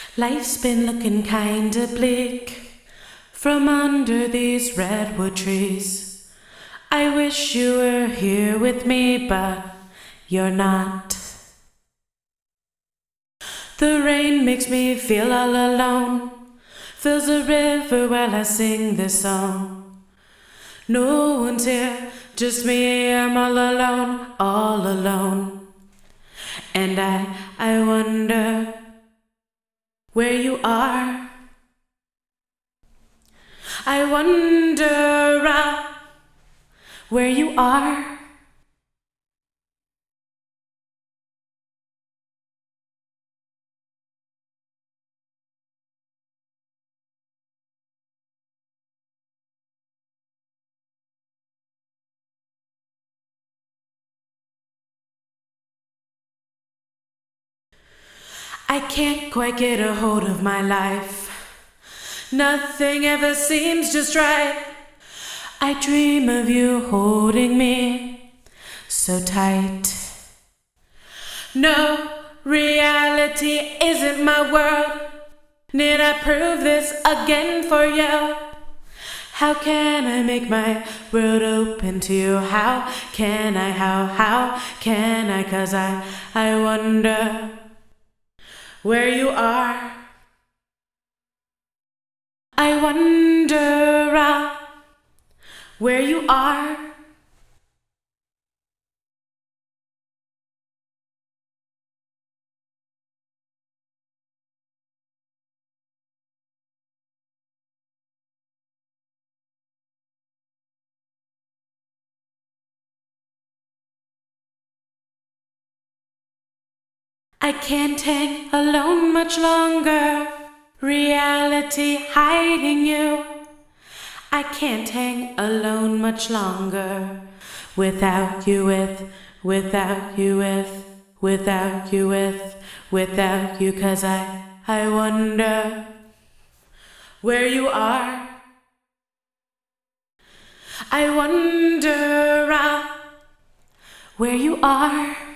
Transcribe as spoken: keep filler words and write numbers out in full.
Life's been looking kinda bleak from under these redwood trees. I wish you were here with me, but you're not. The rain makes me feel all alone, fills the river while I sing this song. No one's here, just me, I'm all alone, all alone. And I, I wonder where you are. I wonder uh, where you are. I can't quite get a hold of my life. Nothing ever seems just right. I dream of you holding me so tight. No, reality isn't my world. Need I prove this again for you? How can I make my world open to you? How can I, how, how can I? 'Cause I, I wonder where you are. I wonder uh, where you are. I can't hang alone much longer. Reality hiding you. I can't hang alone much longer. Without you with, without you with, without you with, without you. 'Cause I, I wonder where you are. I wonder uh, where you are.